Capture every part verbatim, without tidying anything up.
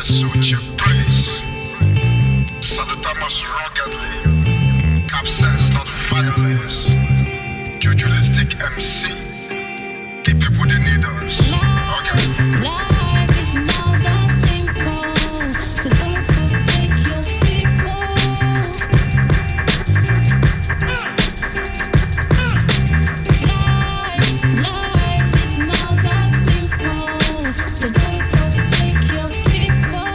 Yes, so chief praise. Salutamos ruggedly. Capsense, not violence. Jujulistic M C. The people they need us. Okay. Life is not that simple, so don't forsake your people. Life, life is not that simple, so don't forsake your people.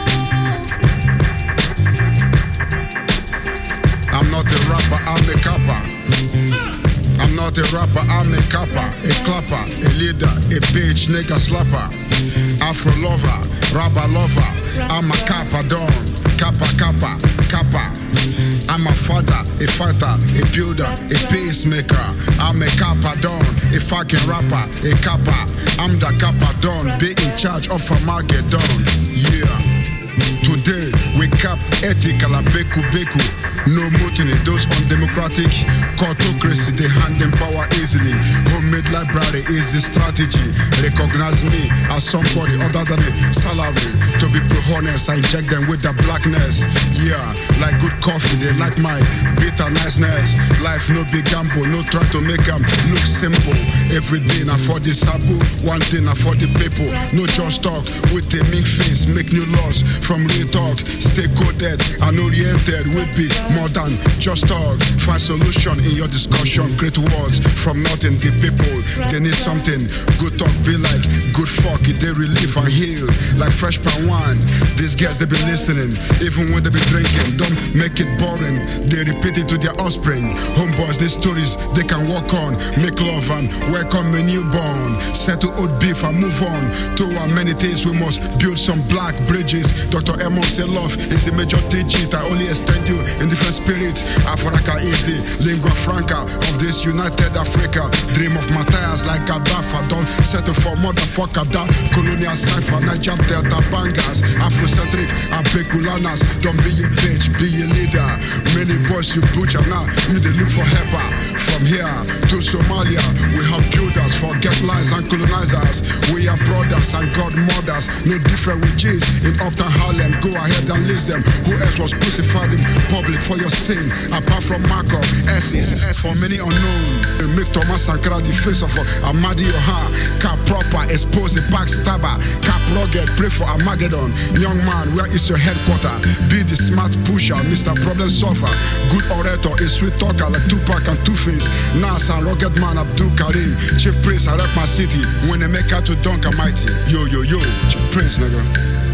I'm not a rapper, I'm a kappa. I'm not a rapper, I'm a kappa, a clapper, a leader, a bitch, nigga slapper, Afro lover, rapper lover. I'm a kappa don, kappa kappa kappa. I'm a father, a fighter, a builder, a pacemaker. I'm a kappa don, a fucking rapper, a kappa. I'm the kappa don, be in charge of a Armageddon. Yeah. Today we cap ethical a beku beku. No mutiny, those undemocratic autocracy, they hand them power easily. Homemade library is the strategy. Recognize me as somebody other than a salary. To be honest, I inject them with the blackness. Yeah, like good coffee, they like my bitter niceness. Life no big gamble, no try to make them look simple. Every day na for the sabu, one day na for the people. No just talk with a mean face, make new laws from real talk. Stay coded and oriented, we be more than just talk. Find solution in your discussion. Great words from nothing. The people, they need something. Good talk be like good fuck. They relief and heal like fresh palm wine. These guys, they be listening even when they be drinking. Don't make it boring. They repeat it to their offspring. Homeboys, these stories they can walk on. Make love and welcome a newborn. Settle old beef and move on to amenities. We must build some black bridges. Doctor Emo say love is the major digit. I only extend you in different spirit. Africa is the lingua franca of this United Africa. Dream of Matthias like Gaddafi. Don't settle for motherfucker that colonial cipher. Niger Delta bangers, Afrocentric Abekulanas. Don't be a bitch, be a leader. Many boys you butcher now, you they look for help. From here to Somalia, we have builders, forget lies and colonizers. We are brothers and godmothers, no different with G's in Uptown Harlem. Go ahead and list them. Who else was crucified in public for your sin? Apart from Marco, Esses, for many unknown. They make Thomas Sankara the face of Amadi Yoha. Cap proper, expose the backstabber. Cap rugged, pray for Armageddon. Young man, where is your headquarter? Be the smart pusher, Mister Problem Solver. Good orator, a sweet talker like Tupac and Two-Face. Nas and rugged man Abdul Karim. Chief Prince, I rep my city. When they make out to dunk a mighty. Yo, yo, yo, Chief Prince, nigga.